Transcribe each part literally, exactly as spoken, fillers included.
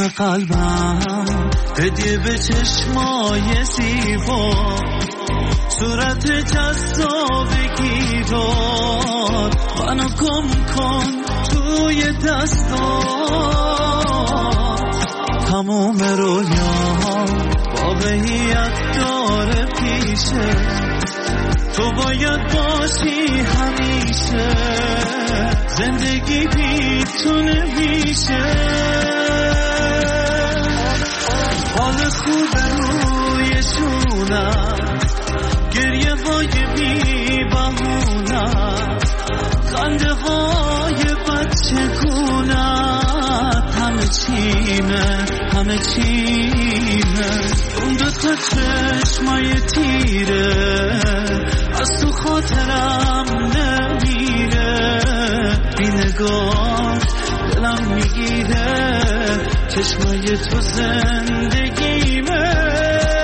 تموم قلبم هدیه به چشمای زیبا، صورت جذابگی داد، منو گم کن توی دستات. تموم رویام واقعیت داره پیشه، تو باید باشی همیشه، زندگی بیتونه میشه. حال خوب روی شونم، گریه های بی بهونم، خنده های بچه گونم، همه چیمه همه چیمه. اون دو تا چشمای تیره از تو خاطرم نمیره، بی نگاه دلم میگیره، چشمای تو زندگیمه.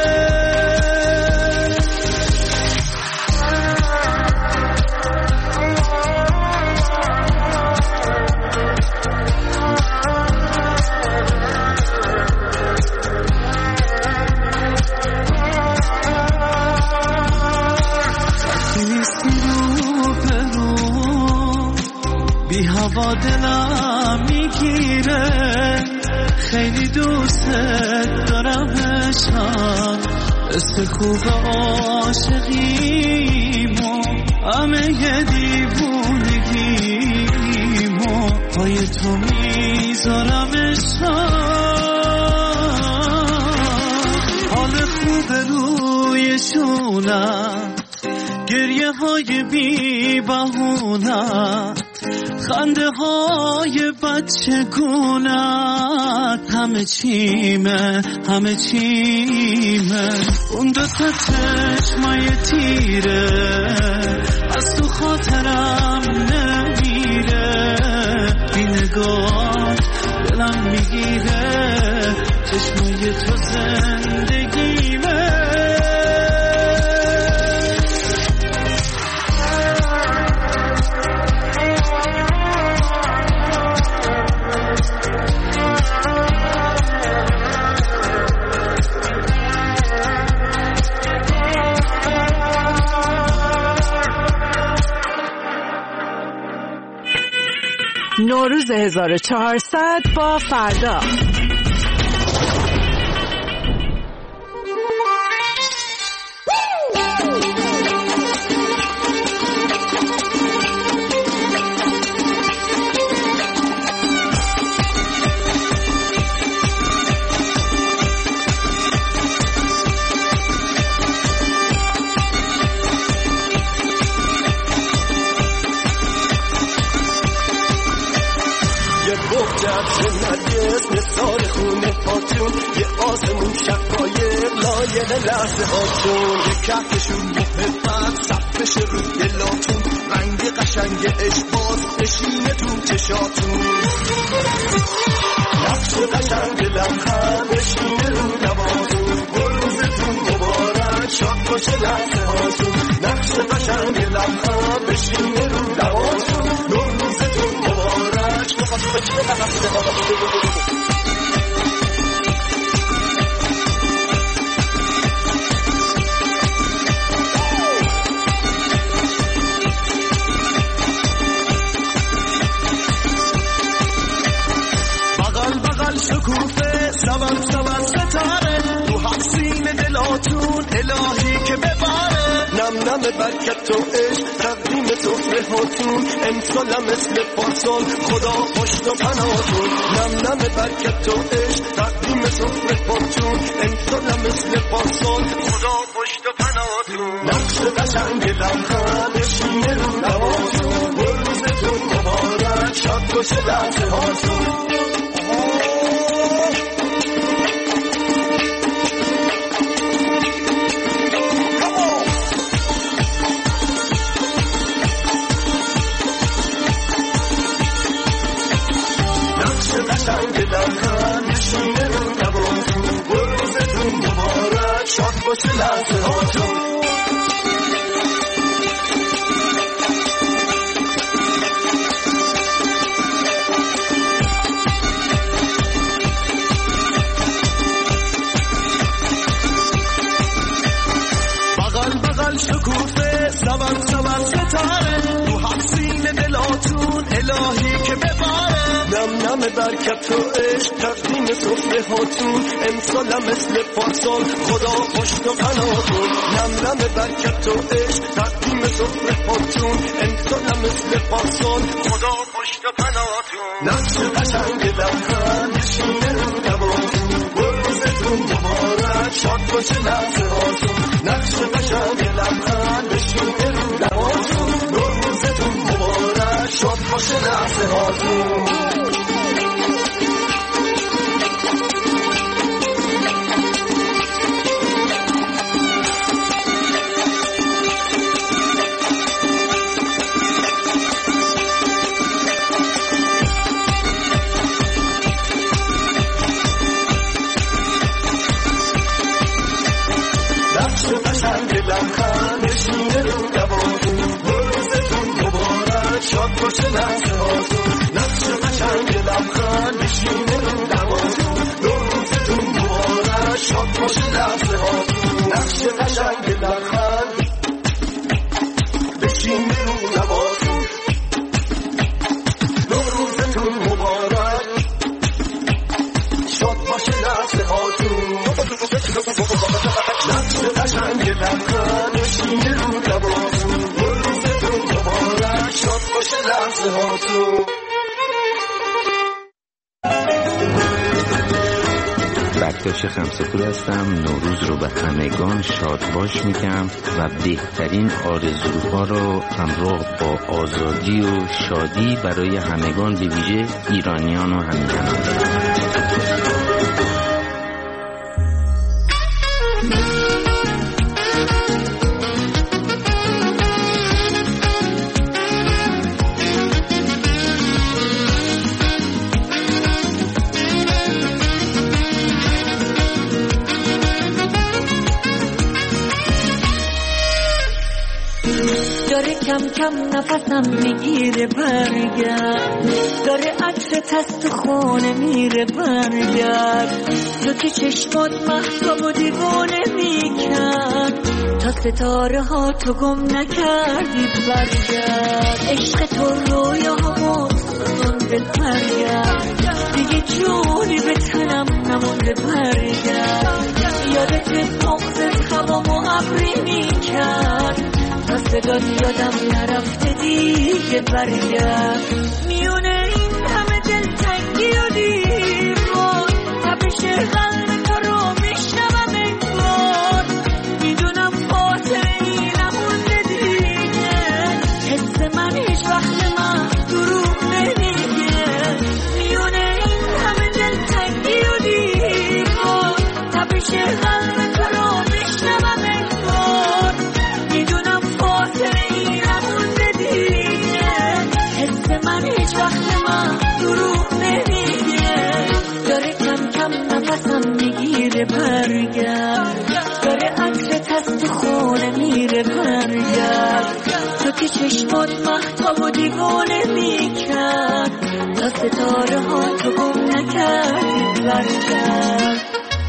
بی هوا دلم میگیره، خیلی دوست دارم عشقم، قصه خوب عاشقیمو، همه ی دیوونگیمو پای تو میذارم عشقم. حال خوب روی شونم، گریه های بی بهونم، خنده های بچه گونت، همه چیمه همه چیمه. اون دو تا چشمای تیره از تو خاطرم نمیره، بی نگاه دلم میگیره، چشمای تو زندگیمه. نوروز هزار و چهارصد با فردا. مثال خونه هاتون یه آسمون شقایق لایل لحظه هاتون، یه کهکشون محبت صفش رو دلاتون، رنگ قشنگ عشقات بشینه تو چشاتون، نقش قشنگ لبخند بشینه رو لباتون، روزتون مبارک شاد باشه لحظه هاتون، نقش قشنگ لبخند بشینه رو لباتون، روزتون مبارک شاد باشه لحظه هاتون. شکوفه سبب سبب ستاره تو حسین دلاتون، الهی که ببره نم نم برکت و عشق تقدیم سفره هاتون، امسالم مثل پارسال خدا پشت و پناهاتون، نم نم برکت و عشق تقدیم سفره هاتون، امسالم مثل پارسال خدا پشت و پناهاتون، نقش قشنگ لبخند بشینه رو لباتون، روزتون مبارک شاد باشه لحظه هاتون. شاد باشه لحظه هاتون. سبر سبر ستاره رو هم سینه دلاتون الهی که بباره نم نم برکت و عشق تقدیم صفره هاتون امسالم مثل پارسال خدا پشت و پناهتون نم نم برکت و عشق تقدیم صفره هاتون امسالم مثل پارسال خدا پشت و پناهتون نقش قشنگ لبخند نشینه رو دواتون روزتون مبارک شاد باشه لحظه هاتون نقش قشنگ لبخند نشینه رو دواتون روزتون مبارک شاد باشه لحظه هاتون باشه لحظه هاتون نقش قشنگ لبخند نشینه رو دواتون روزتون مبارک شاد باشه لحظه هاتون نقش قشنگ لبخند نشینه رو دواتون روزتون مبارک شاد باشه لحظه هاتون نقش قشنگ لبخند نشینه رو دواتون روزتون مبارک شاد باشه لحظه هاتون بکتاش خمسه‌پور هستم. نوروز رو به همگان شاد باش میگم و بهترین آرزوها رو همراه با آزادی و شادی برای همگان به ویژه ایرانیان و همیهنان. کم کم نفسم میگیره برگرد داره عطرت از تو خونه میره برگرد تو که چشمات محتاب و دیوانه میکرد تا ستاره ها تو گم نکردی برگرد عشق تو رویا ها مستون برگرد دیگه جونی به تنم نمونده برگرد یادت مغزت هوا و ابری میکرد صدات یادم نرفته دیگه برگرد میونه این همه دلتنگی و دیوار تپش قلب تو رو میشنوم انگار میدونم خاطری نمونده دیگه حس من هیچ وقت من دروغ نمیگه میونه این همه دلتنگی و دیوار تپش قلب تو رو میشنوم انگار میدونم خاطری نمونده دیگه حس من هیچ وقت من دروغ نمیگه داره کم کم نفسم میگیره برگرد داره عطرت از تو خونه میره برگرد تو که چشمات مهتاب و دیوانه میکرد تا ستاره ها تو گم نکردی برگرد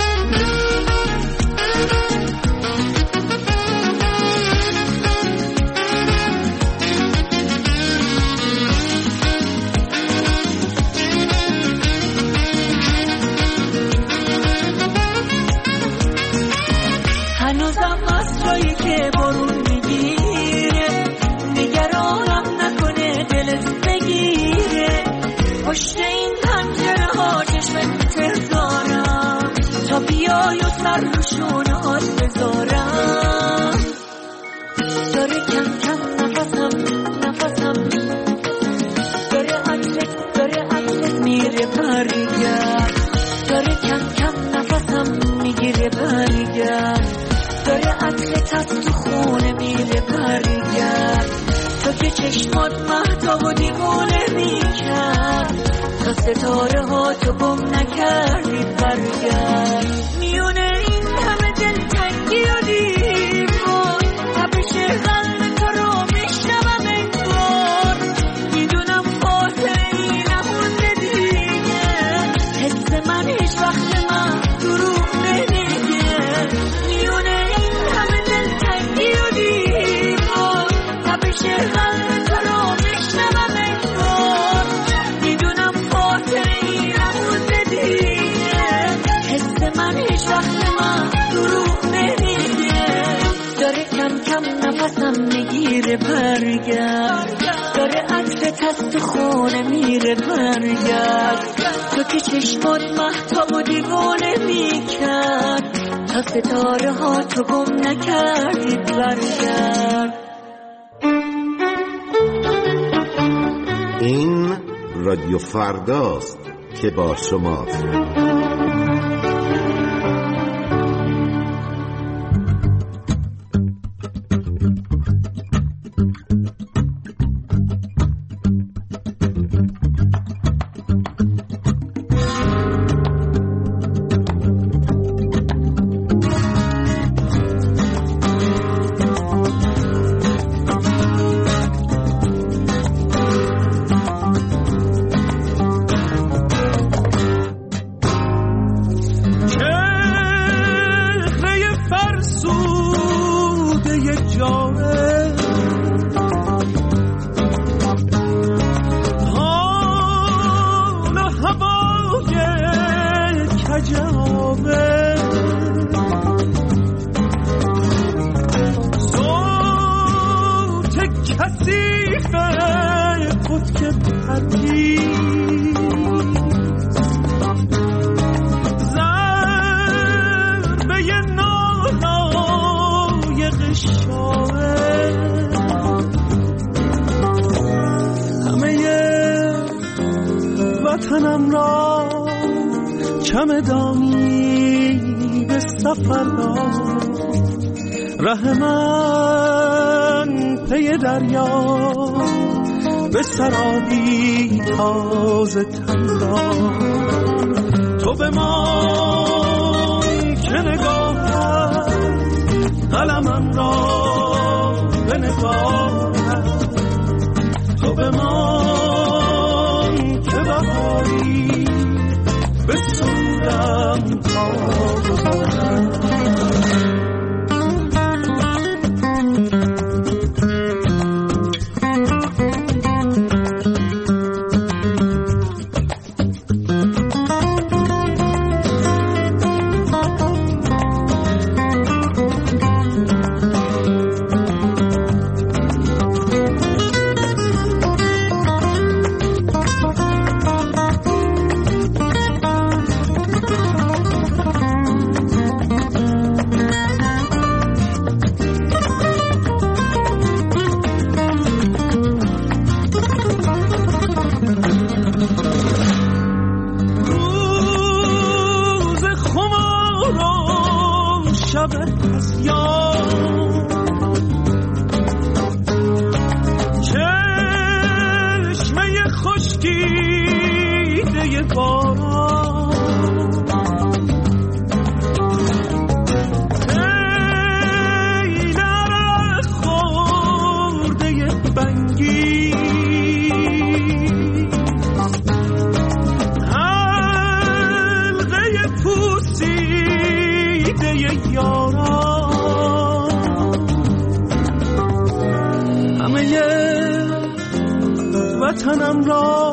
هنوزم از جایی که برون میگیره نگرانم نکنه دلت بگیره پشت این پنجره ها چشمت تردارم تا بیای و سر رو شونهات بذارم داره کم کم نفسم نفسم داره عطرت داره عطرت میره برگرد داره کم کم نفسم میگیره برگرد داره عطرت از تو خونه میره برگرد تو که چشمات مهتاب و دیوانه میکرد تا ستاره ها تو گم نکردی برگرد میونه این همه دلتنگی و دیوار تپش قلب تو رو میشنوم انگار میدونم خاطری نمونده دیگه حس من هیچ وقت من دروغ نمیگه میونه این همه دلتنگی و دیوار میره برگرد، داره عطرت از تو خونه میره برگرد، تو که چشمات مهتاب و دیوانه میکرد، تا ستاره ها تو گم نکردی برگرد. این رادیو فرداست که با شماست. وطنم را چمدانی به سفر دار، ره من پی دریا به سرابی تازه تندار. تو به من که نگاهت قلمم را به نگاهت، تو به من که بهاری به سودم تا گذارم. وطنم را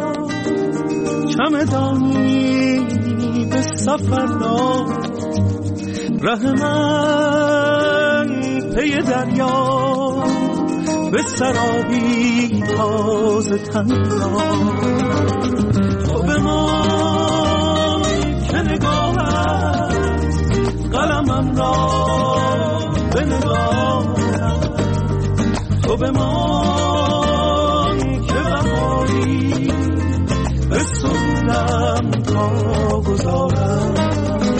چمدانی به سفر دار، ره من پی دریا به سرابی تازه تندار. تو به من که نگاهت قلمم را به نگاهت، تو به من که بهاری به سودم تا گذارم.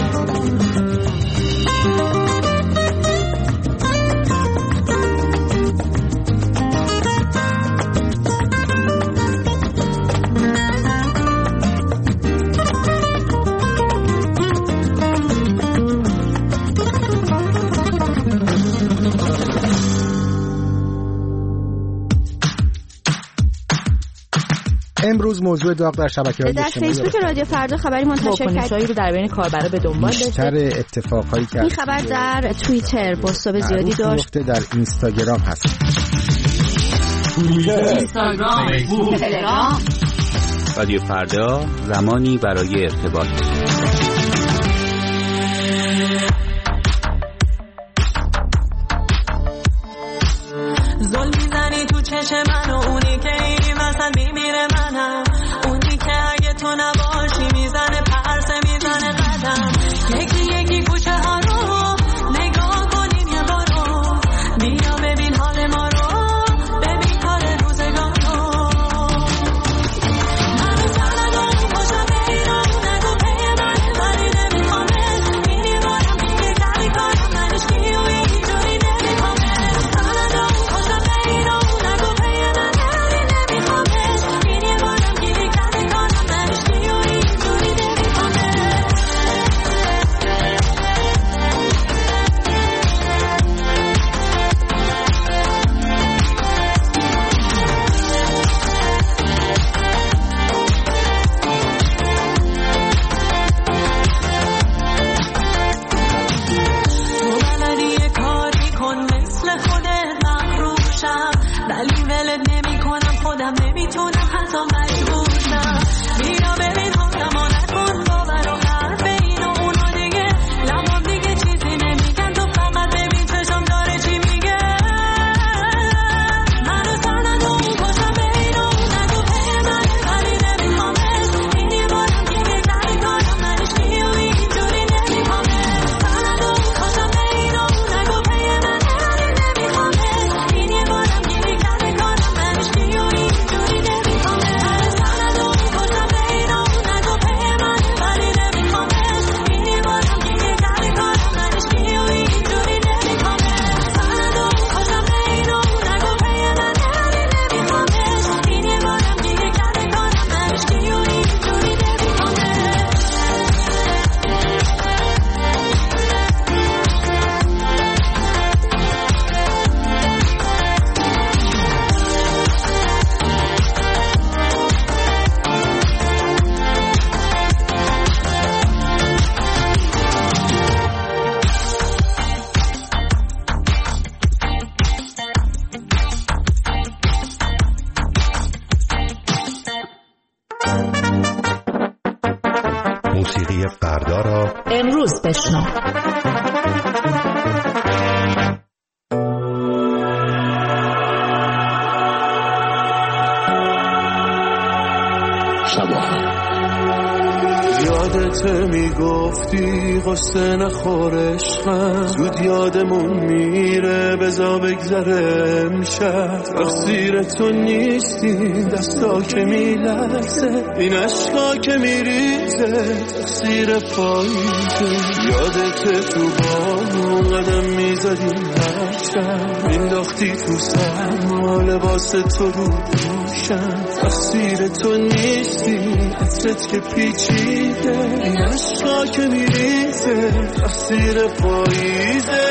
امروز موضوع داغ در شبکه‌های اجتماعی در فیسبوک رادیو فردا خبری منتشر کردیم رو در بین کاربرا به دنبال داشته. بیشتر اتفاقایی که این خبر در توییتر بازتاب زیادی داشت. در اینستاگرام هست. توییتر، اینستاگرام، فیسبوک، تلگرام. رادیو فردا زمانی برای ارتباط. زل میزنی میمونی تو چشم من و اونی که این وسط میمیره منم، اونی که اگه تو نباشی میزنه پرسه میزنه قدم. یکی یکی کوچه ها رو نگاه کنیم یه بارو، بیا ببین حال ما رو، ببین کار روزگار رو. من سندم خوشم بیرون نگو پی من ولی نمیخوامه، اینی بارم دیگه کاری کنم منش کی و اینجوری نمیخوامه. سندم خوشم بیرون نگو پی من ولی نمیخوامه، اینی بارم دیگه کاری کنم منش کی و اینجوری نمیخوامه. تو بلدی یه کاری کن مثل خودت مغروشم، ولی ولت نمی کنم خودم نمیتونم حتی مجبورشم. بیا ببین حالمو نکن باور و حرف این و اونا دیگه، لبام دیگه چیزی نمیگن، تو فقط ببین چشم داره چی میگه. منو سند و اون خوشم بیرون نگو پی من ولی نمیخوامش، اینی بارم دیگه کاری کنم منش کی و اینجوری نمیخوامه. سند و اون خوشم بیرون نگو پی من ولی نمیخوامش، اینی بارم دیگه کاری کنم منش کی و اینجوری نمیخوامه. سند و اون خوشم بیرون نگو پی من ولی نمیخوامش، اینی بارم دیگه کاری کنم منش کی و اینجوری نمیخوامه. سند و اون خوشم بیرون نگو پی من ولی نمیخوامش، اینی بارم دیگه کاری کنم منش کی و اینجوری نمیخوامه. موسیقی فردا را امروز بشنو. یادت میگفتی قصه نخور عشقم، زود یادمون میره بزا بگذره امشب. تقصیر تو نیستی دستا که میلرزه، این عشقا که میریزه تقصیر پاییزه. یادت تو بامون قدم میزدیم هر شب، مینداختی تو سرما لباس تو رو دوشم. تقصیر تو نیستی عطرت که پیچیده، این عشقا که میریزه تقصیر پاییزه.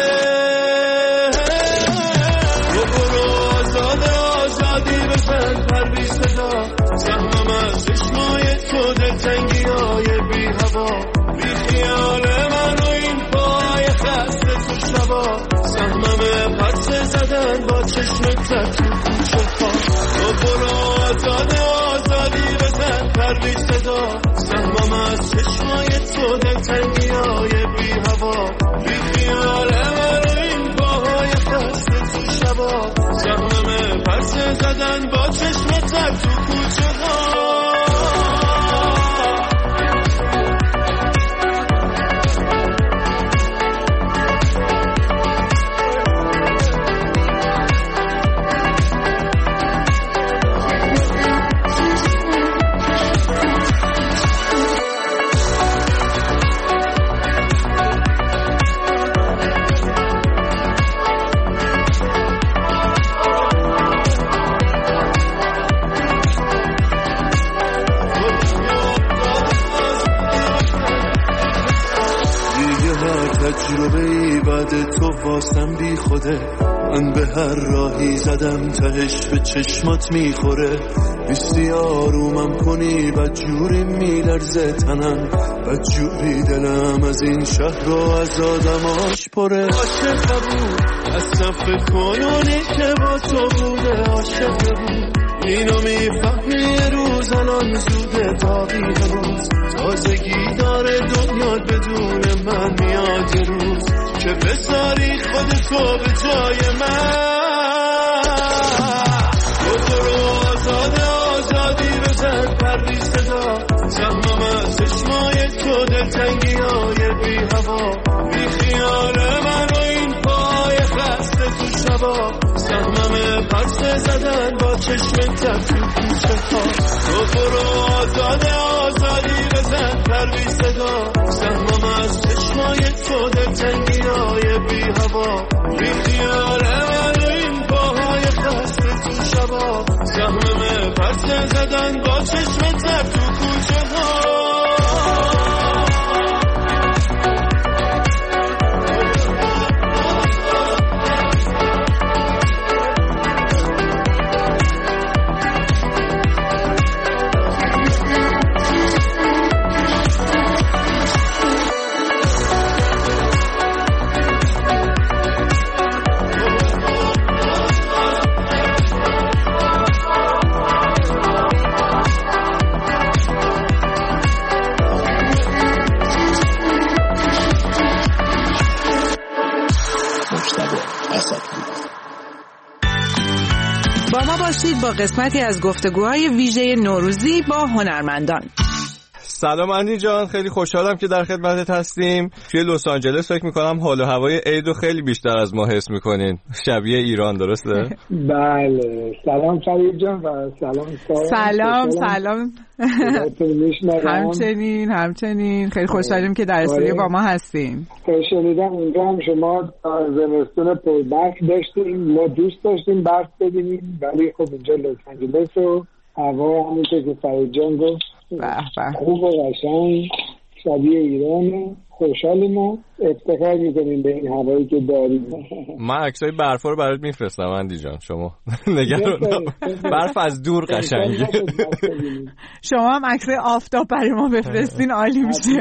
تو برو آزاده آزادی بزن پر بی صدا، سهمم از چشمای تو دلتنگی های بی هوا، بی خیال من و این پای خسته تو شبا. سهمم پس زدن با چشمت زد تو کوچه ها. تو برو آزاده آزادی بزن پر بی صدا، سهمم از چشمای تو دلتنگی های بی هوا، بی خیال من و این پاهای خسته تو شبا. سهمم پس زدن با چشمت زد تو کوچه ها. تجربه بعد تو واسم بی خوده، من به هر راهی زدم تهش به چشمات میخوره. بیستی آرومم کنی بدجوری میلرزه تنم، بدجوری دلم از این شهر و از آدماش پره. عاشق بود از صف کنونی که با تو بوده، عاشق بود اینو میفهمی یه روز الان زوده تا بیدروز. تازگی داره دنیا بدون من میاد یه روز که بذاری خودتو به جای من. زدن با چشمت تو کوچه ها. تو برو آزاده آزادی بزن پر بی صدا، سهمم از چشمای تو دلتنگی های بی هوا. بی خیاله من این پاهای خسته تو شبا، سهمم پس زدن با چشمت تو کوچه ها. با ما باشید با قسمتی از گفتگوهای ویژه نوروزی با هنرمندان. سلام اندی جان، خیلی خوشحالم که در خدمتت هستیم. توی لس آنجلس فکر میکنم حال و هوای عیدو خیلی بیشتر از ما حس میکنین، شبیه ایران، درسته؟ بله. سلام فرید جان و سلام سلام سلام همچنین همچنین خیلی خوشحالیم که در استودیو با ما هستین. شنیدم اونجا هم شما زمستون پر برف داشتیم، ما دوست داشتیم برف ببینیم، ولی خب اینجا لس آنجلس و هوا همونطور که فرید جان گفت خوب و قشنگ شبیه ایران. خوشحالیم و افتخار میکنیم به این هوایی که داریم. من عکسای برفا رو برات میفرستم اندی جان، شما نگران برف از دور قشنگه. شما هم عکسای آفتاب برای ما بفرستین، عالی میشه.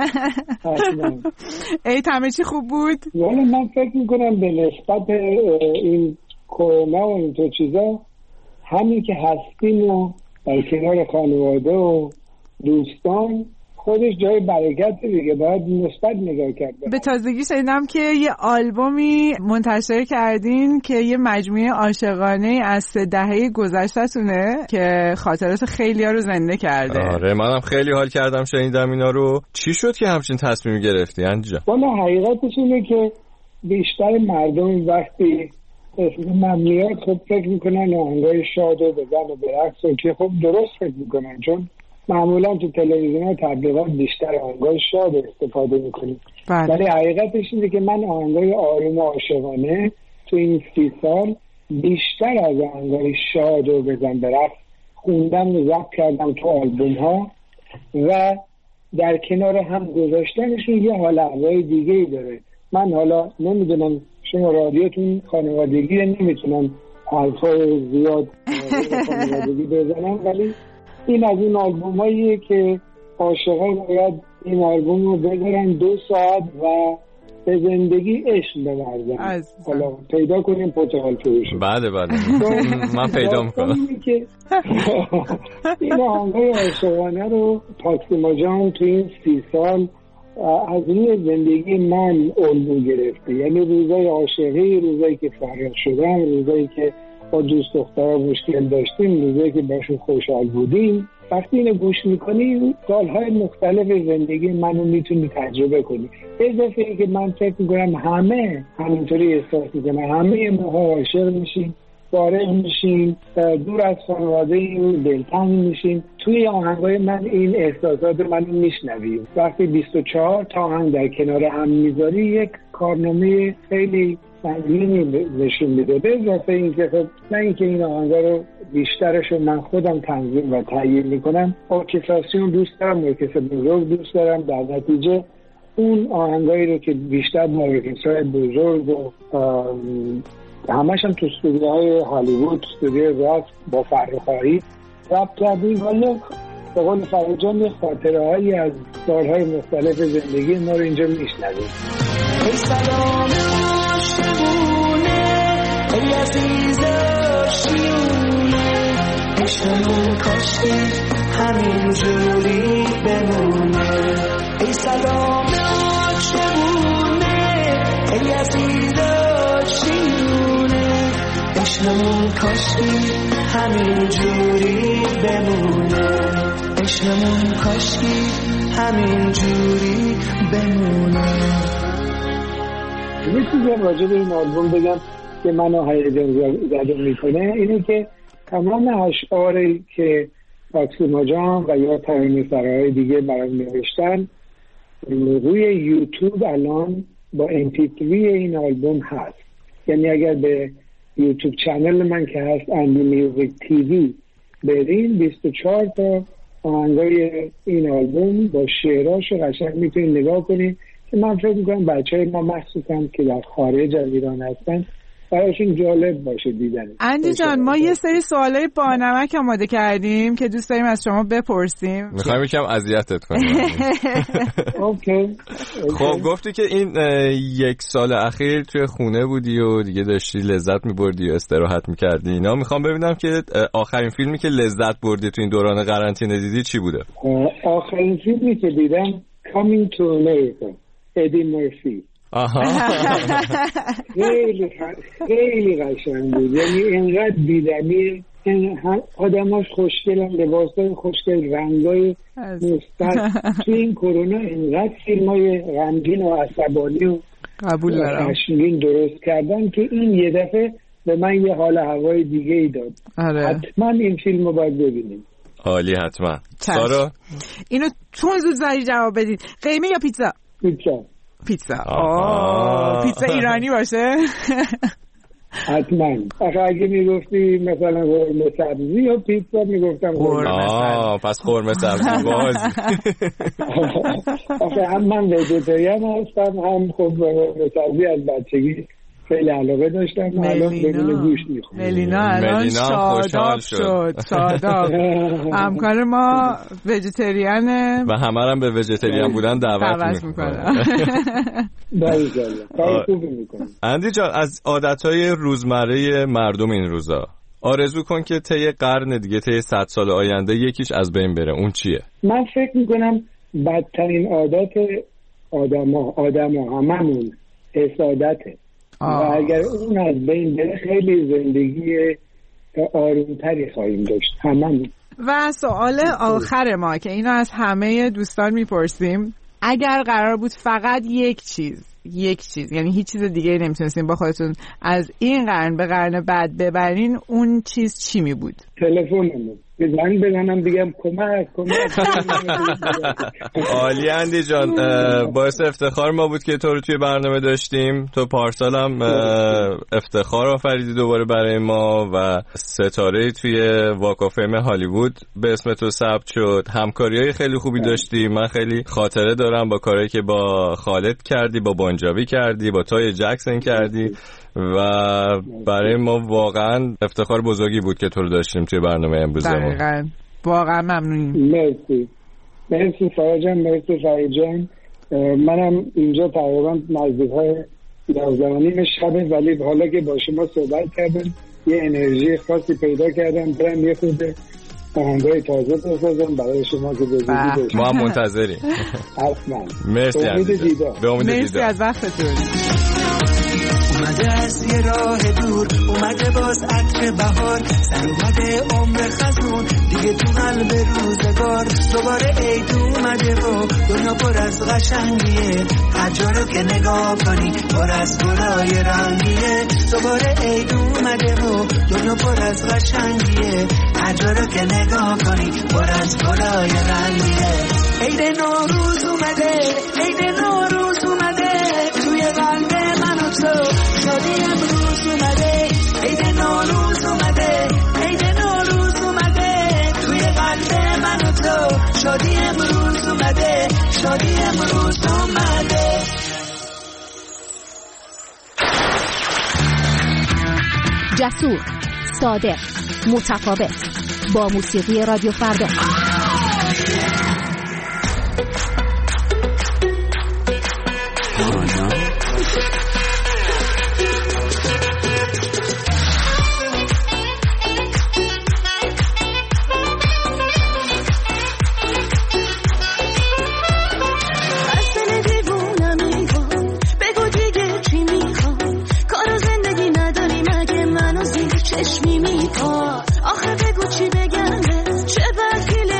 عید همه چی خوب بود؟ ولی من فکر میکنم به نسبت این کرونا و این تو چیزا همین که هستیم و در کنار خانواده و دوستان خودش جای برکت دیگه، باید مثبت نگاه کرد. به تازگی شنیدم که یه آلبومی منتشر کردین که یه مجموعه عاشقانه از سه دهه گذشته‌تونه که خاطرات خیلی‌ها رو زنده کرده. آره منم خیلی حال کردم شنیدم اینا رو. چی شد که همچین تصمیمی گرفتی انجا؟ والا حقیقتش اینه که بیشتر مردم وقتی من میاد خب فکر میکنن آهنگای شاد و بزن و برقص و که خب درست فکر میکنن، چون معمولا تو تلویزیون ها تبلیغات بیشتر آهنگای شاد استفاده میکنیم، ولی حقیقتش اینه که من آهنگای آروم و عاشقانه تو این سی سال بیشتر از آهنگای شاد و بزن برقص خوندم و ضبط کردم تو آلبوم ها و در کنار هم گذاشتنشون یه حال هوای دیگه ای داره. من حالا نمیدونم شما رادیوتون خانوادگی نمیتونم حرفای زیاد خانوادگی بزنم، ولی این از این آلبوم هاییه که عاشقان باید این آلبوم رو بذارن دو ساعت و به زندگی عشق بورزن. حالا پیدا کنیم پرتقال فروش. بله بله من پیدا میکنم. این آهنگای عاشقانه رو پاکسیما جان تو این سی سال از روی زندگی من الگو گرفته، یعنی روزای عاشقی، روزایی که فارغ شدم، روزایی که با دوست دخترها مشکل داشتیم، روزایی که باشون خوشحال بودیم. وقتی اینو گوش میکنی سالهای مختلف زندگی منو میتونی تجربه کنی. اضافه ای که من فکر میکنم همه همینطوری احساس میکنن، همه ما عاشق میشیم، فارغ میشیم، دور از خانواده این دلتنگ میشیم. توی آهنگای من این احساسات منو میشنویم. وقتی بیست و چهار تا آهنگ در کنار هم میذاری یک کارنامه خیلی سنگینی نشون میده. به اضافه این که خب نه اینکه این آهنگا رو بیشترش رو من خودم تنظیم و تهیه میکنم، ارکستراسیون دوست دارم، ارکستر بزرگ دوست دارم، در نتیجه اون آهنگایی رو که بیشتر با ارکسترهای بزرگ و همش هم تو استودیوهای هالیوود، استودیوی راک با فرخاری ضبط کردیم. ولی به قول فرید جان یه خاطره هایی از سالهای مختلف زندگی ما رو اینجا میشنویم. ای سلام عاشقونه، ای عزیز عاشقونه، عشقمون کاشکی همین جوری بمونه. ای سلام عاشقونه، ای عزیز عاشقونه، عشقمون کاشکی همین جوری بمونه. عشقمون کاشکی همین جوری بمونه. یه چیزی راجع به این آلبوم بگم که منو هیجان زده میکنه، اینه که تمام اشعاری که فاطمه جان و یا ترانه‌سراهای دیگه برام نوشتن روی یوتیوب الان با ام پی تری این آلبوم هست. یعنی اگر به یوتیوب چنل من که هست اندی میوزیک تیوی برین بیست و چهار تا آهنگای این آلبوم با شعراشو قشنگ میتونید نگاه کنید که من فکر میکنم بچهای ما مخصوصا که در خارج از ایران هستن برایشون جالب باشه دیدن. اندی جان ما یه سری سوالای با نمک آماده کردیم که دوست داریم از شما بپرسیم. میخوایم یکم اذیتت کنیم. اوکی. خب گفتی که این یک سال اخیر توی خونه بودی و دیگه داشتی لذت میبردی و استراحت میکردی اینا. میخوام ببینم که آخرین فیلمی که لذت بردی تو این دوران قرنطینه دیدی چی بوده؟ آخرین فیلمی که دیدم Coming to America ادی مرفی. آها. خیلی خیلی قشنگ بود. یعنی اینقدر دیدنی، آدماش خوشگلن، لباسای خوشگل، رنگای مثبت. تو این کرونا اینقدر فیلمای غمگین و عصبانی و قبول دارم خشمگین درست کردن که این یه دفعه به من یه حال هوای دیگه ای داد. آره. حتما این فیلم رو باید ببینیم. عالی، حتما. سارا اینو چون زود زری جواب بدید. قیمه یا پیتزا؟ پیتزا. پیتزا. آه. پیتزا ایرانی باشه؟ حتما. اگه میگفتی مثلا قرمه سبزی یا پیتزا میگفتم قرمه سبزی. پس قرمه سبزی باز. آخه هم من ویژیتریان هستم هم خب قرمه سبزی از بچگی خیلی علاقه داشتم. ملینا گوشت میخورم. ملینا الان شاداب شد. شاداب. همکار ما ویژیتریانه و همه هم به ویژیتریان بودن دعوت میکنه. اندی جان، از عادتهای روزمره مردم این روزا آرزو کن که طی قرن دیگه، طی صد سال آینده یکیش از بین بره، اون چیه؟ من فکر میکنم بدترین عادت آدما آدما هممون حسادته. و اگر اون از بین بره خیلی زندگی آرومتری خواهیم داشت هممون. و سوال آخر ما که اینو از همه دوستان میپرسیم، اگر قرار بود فقط یک چیز یک چیز یعنی هیچ چیز دیگه نمیتونستین با خودتون از این قرن به قرن بعد ببرین، اون چیز چی می بود؟ تلفنمون. زنگ بزنم بگم کمک کمک. عالی اندی جان، باعث افتخار ما بود که تو رو توی برنامه داشتیم. تو پارسال هم افتخار آفریدی دوباره برای ما و ستاره توی واک آف فیم هالیوود به اسم تو ثبت شد. همکاریای خیلی خوبی داشتی. من خیلی خاطره دارم با کاری که با خالد کردی، با بانجاوی کردی، با تای جکسن کردی و برای ما واقعا افتخار بزرگی بود که تو رو داشتیم توی برنامه امروز ما. دقیقاً. واقعا ممنونیم. مرسی. مرسی فرید جان، مرسی فرید جان. منم اینجا تقریبا نزدیک‌های یازده و نیم شبه، ولی حالا که با شما صحبت کردم یه انرژی خاصی پیدا کردم. برم یه خود آهنگای تازه بسازم برای شما که بزودی باشم. ما هم منتظریم. حتما. مرسی. به امید دیدار. به امید دیدار. مرسی از وقتتون. اومده از یه راه دور، اومده باز عطر بهار، سر اومده عمر خزون دیگه تو قلب روزگار. دوباره عید اومده و دنیا پر از قشنگیه، هر جا رو که نگاه کنی پر از گلای رنگیه. دوباره عید اومده و دنیا پر از قشنگیه، هر جا رو که نگاه کنی پر از گلای رنگیه. عید نوروز اومده، عید نوروز اومده توی قلب من و تو. شادی امروز اومده، عید نوروز اومده، عید نوروز اومده توی قلب من و تو. شادی امروز اومده، شادی امروز اومده. جسور، صادق، متفاوت، با موسیقی رادیو فردا.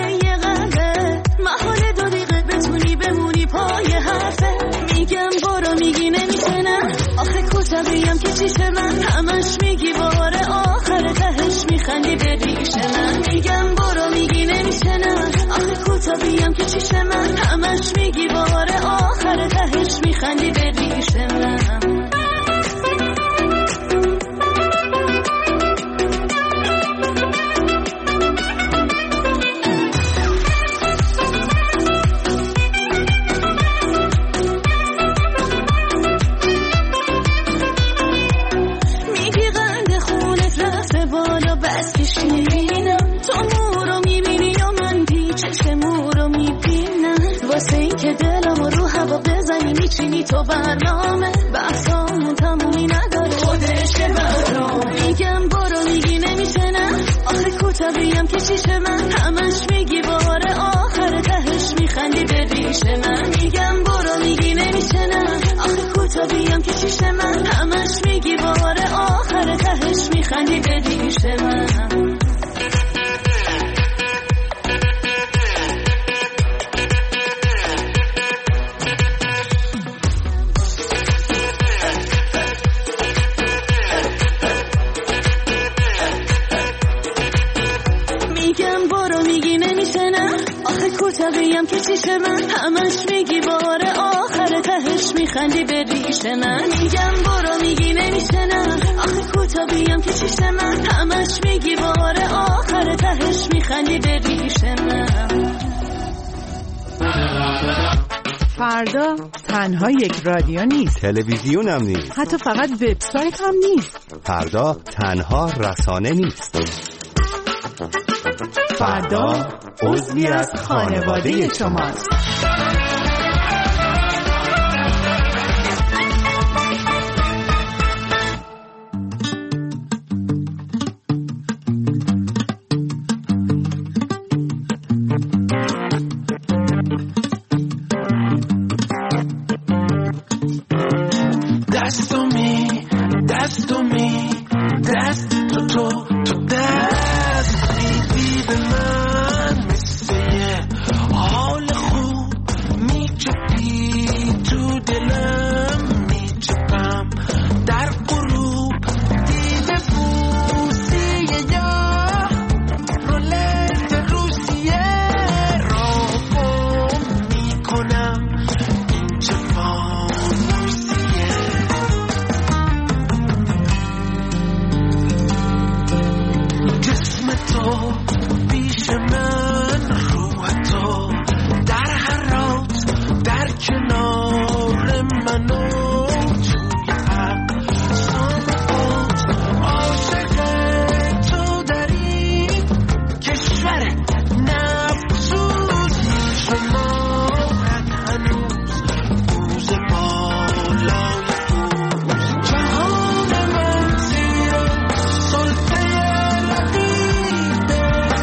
میگم برو ریش من. میگم برو میگی نمیشه نه، آخه کوتاهیم که چیش من. همش میگی بار آخر تهش میخندی به ریش من. میچینی تو برنامه بحثامون تمومی نداره خودشه برنامه. میگم برو میگی نمیشه نه، آخه کوتاهیم که چیش من. همش میگی بار آخر تهش میخندی به ریش من. میگم برو میگی نمیشه نه، آخه کوتاهیم که چیش من. همش میگی بار آخر تهش میخندی به ریش من. کوتاهیم که چیش من. همش میگی بار آخر تهش میخندی به ریش من. میگم برو میگی نمیشه نه، آخه کوتاهیم که چیش من. همش میگی بار آخر تهش میخندی به ریش من. فردا تنها یک رادیو نیست، تلویزیون هم نیست، حتی فقط وبسایت هم نیست. فردا تنها رسانه نیست، فردا عضوی از خانواده شماست. دست می دست می دست تو تو تو دست میدی به من مثل یه حال خوب میچپی تو دلم میچپم در غروب دیده بوسیه یا رولت روسیه را گم میکنم این چپام تو بیش من روح تو در هر رات در کنار منو توی حق سامت عاشق تو در این کشور نفسوزی شما هنوز بوز بالای بوز جهان من زیر سلطه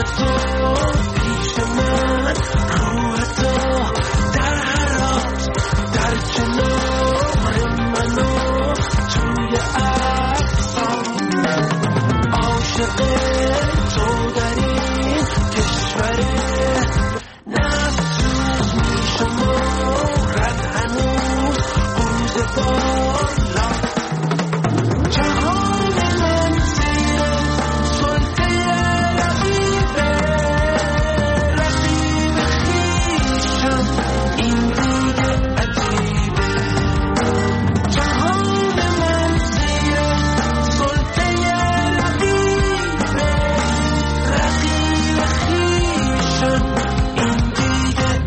تو پیش من، روح تو در حرات در کنار منو توی عکسام، عاشق تو در این کشور نفسوز میشم و رد هنوز قوز بالا، جهان من زیر سلطه رقیبه، رقیب خویشم این دیگه عجیبه، جهان من زیر سلطه رقیبه، رقیب خویشم این دیگه.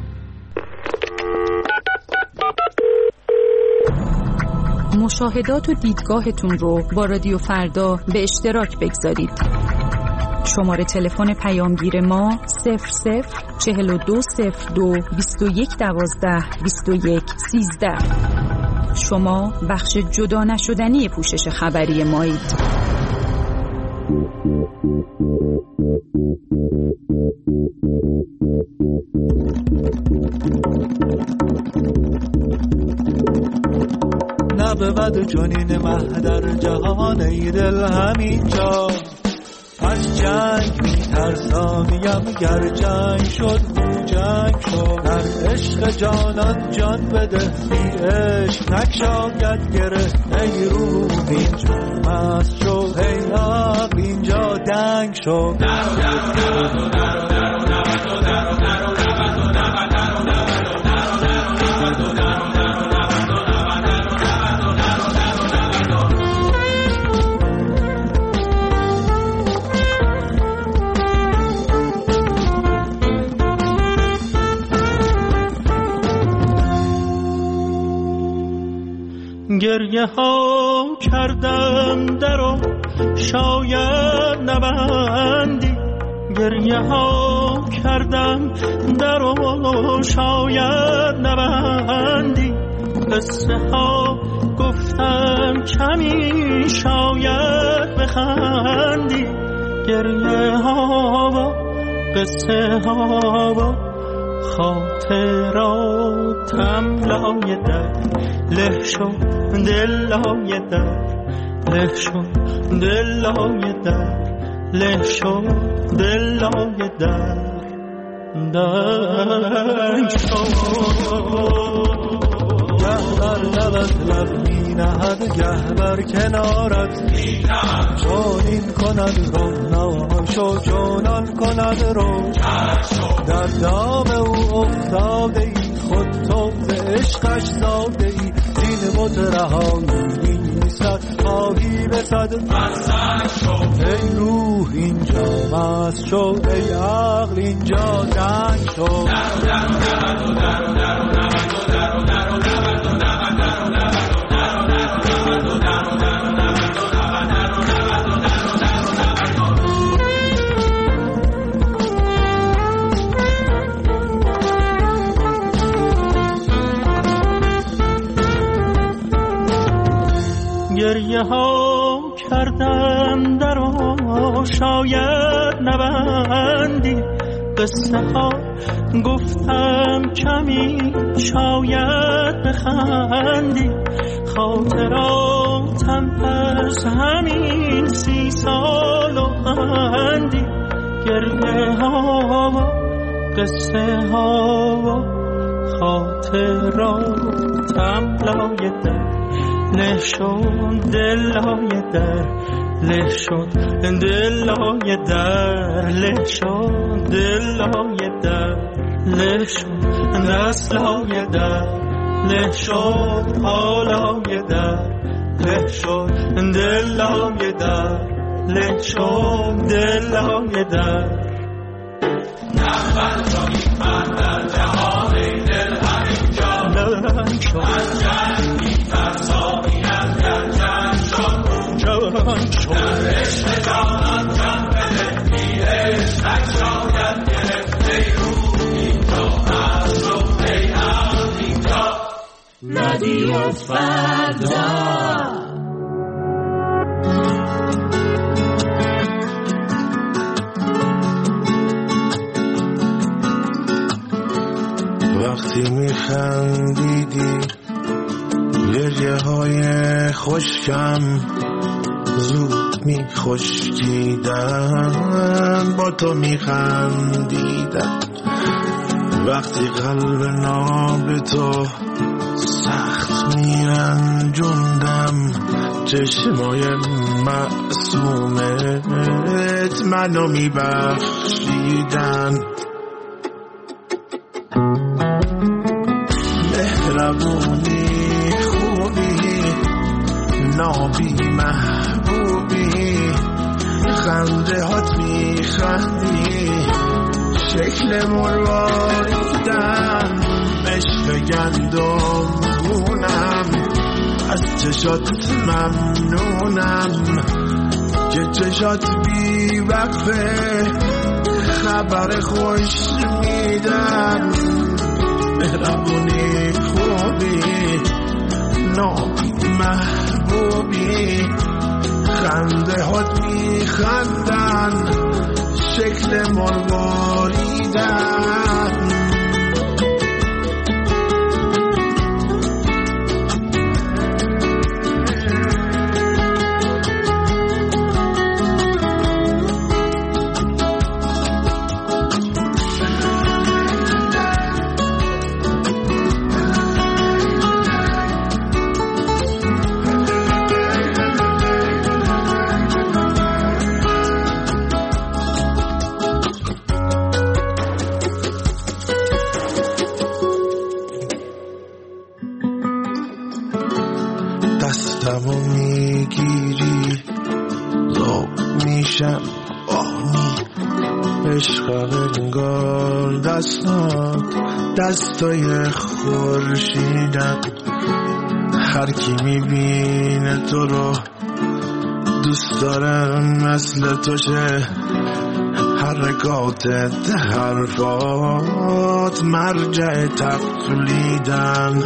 مشاهدات و دیدگاهتون رو با رادیو فردا به اشتراک بگذارید. شماره تلفن پیامگیر ما صفر صفر چهل و دو صفر دو بیست و یک دوازده بیست و یک سیزده. شما بخش جدا نشدنی پوشش خبری مایید. نبود جنین مه در جهان ای دل همینجا، از جنگ میترسانیم گر جنگ شد او جنگ شد، در عشق جانان جان بده بی عشق نکشاید گره، ای روح اینجا مست شد ای عقل اینجا دنگ شد. گریه ها کردم درو شاید نبندی، گریه ها کردم درو شاید نبندی، قصه ها گفتم کمی شاید بخندی، گریه ها و قصه ها و خاطراتم لای در له شد، دل لای در له شد، دل لای در له شد، دل لای در دنگ شد. گه بر لبت لب می نهد گه بر کنارت می نهد، چونین کند رو ناشو چونان کند رو، در دام او افتاده ای خود تو ز عشقش زاده ای، این بت رهایی نیست خواهی بسد مست شد، ای روح اینجا مست شد ای عقل اینجا دنگ شد. گریه ها کردم درو شاید نبندی، قصه ها گفتم کمی شاید بخندی، خاطراتم از همین سی سال و اندی، گریه ها و قصه ها و خاطراتم لای در له شد، دل لای در له شد، دل لای در له شد، دل لای در له شد، دست لای در له شد، پا لای در له شد، دل لای در له شد، دل لای در. نبود جنین مه در جهان ای دل همینجا، دنگ شد، از جنگ میترسانیم گر جنگ شد او جنگ شد، در عشق جانان جان بده بی عشق نشاید گرفت، ای روح اینجا مست شد ای عقل اینجا. رادیو فردا. وقتی میخندیدی گریه های خشکم زود میخشکیدن، با تو میخندیدن. وقتی قلب ناب تو سخت میرنجوندم، چشمای معصومت منو میبخشیدن. مهربونی خوبی نابی محبوبی، خنده هات میخندی شکل مرواریدن. عشق گندم گونم از چشات ممنونم که چشات بی وقفه خبر خوش میدن. مهربونی خوبی نابی محبوبی، خنده هات میخندن شکل مرواریدن. دستمو میگیری ذوق میشم آنی، عشق انگار دستات دستای خورشیدن. هر کی میبینه تو رو دوست دارم مثل تو شه، حرکاتت حرفات مرجع تقلیدن.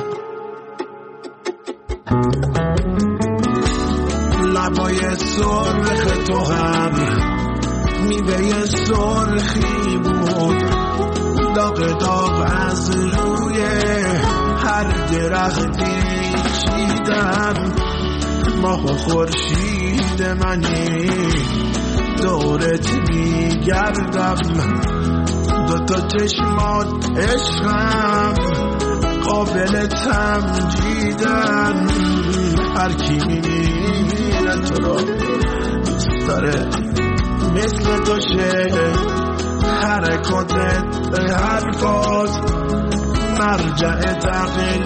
لبای سرخ تو هم میوه سرخی بود، داغ داغ از روی هر درختی چیدن. ماه و خورشید منی دورت میگردم، دوتا چشمات عشقم قابل تمجیدن. هر کی میبینه تو رو دوست داره مثل تو شه، حرکاتت حرفات مرجع تقلیدن.